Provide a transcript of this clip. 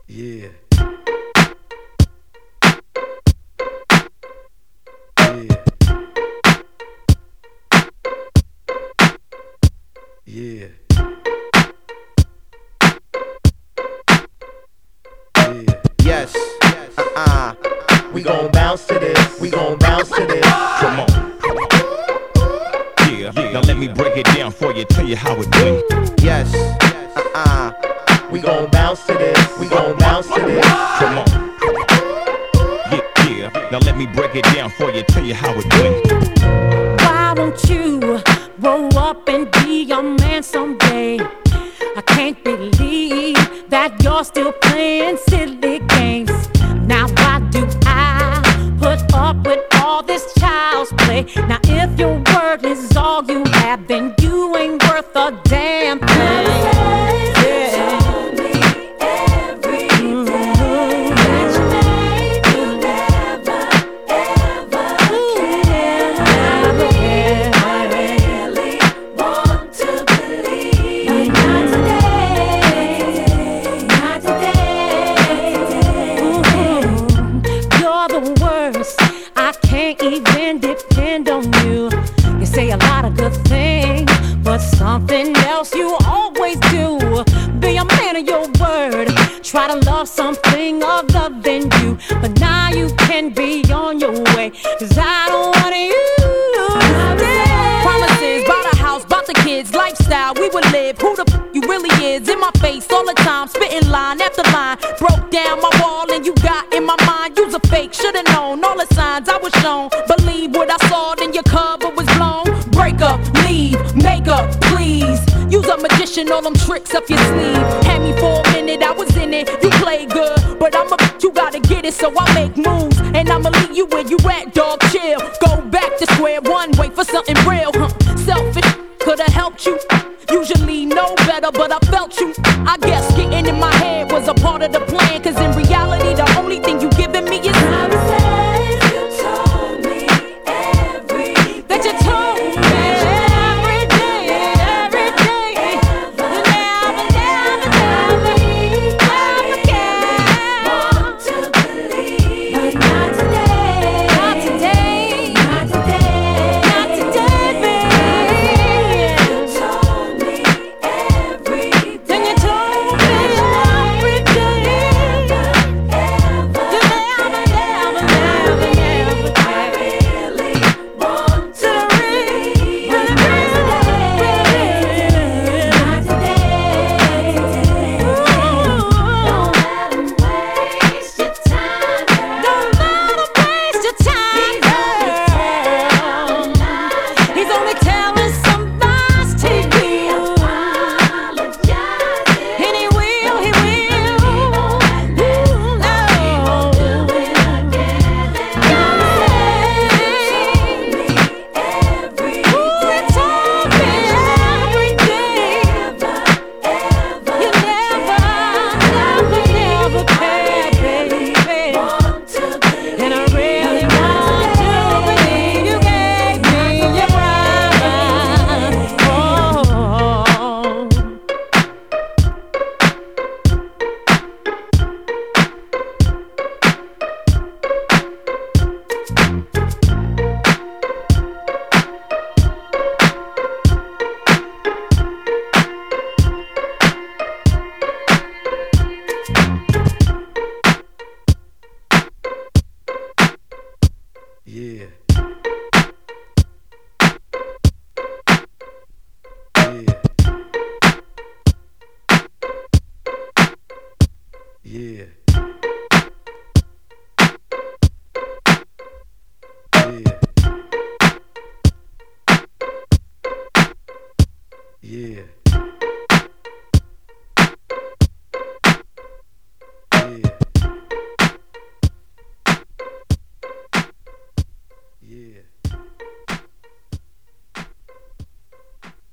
Yeah. Yeah. Yeah. Yeah. Yes. We gon' bounce to this. We gon' bounce to this. Come on. Yeah. Now let me break it down for you. Tell you how it went. Yes. We gon' bounce to this. We gon' bounce to this. Come on. Yeah. Now let me break it down for you. Tell you how it went. Why won't you grow up and be a man someday? I can't believe that you're still playing silly games. Now why do I put up with all this child's play? Now if your word is all you have, then you ain't worth a damn thing. Something else you always do. Be a man of your word. Try to love something other than you. But now you can be on your way. Cause I don't want you. Promises, bought a house, bought the kids, lifestyle we would live. Who the f you really is? In my face all the time, spitting line after line. Broke down my wall and you got in my mind. You's a fake, should've known all the signs I was shown. Believe what I saw, then your cover was blown. Break up, leave, make up, please. Use a magician, all them tricks up your sleeve. Had me for a minute, I was in it. You play good, but you gotta get it, so I make moves. And I'ma leave you where you at, dog, chill. Go back to square one, wait for something real, Selfish, could've helped you. Usually know better, but I felt you. I guess getting in my head was a part of the plan. Cause in reality, the only thing you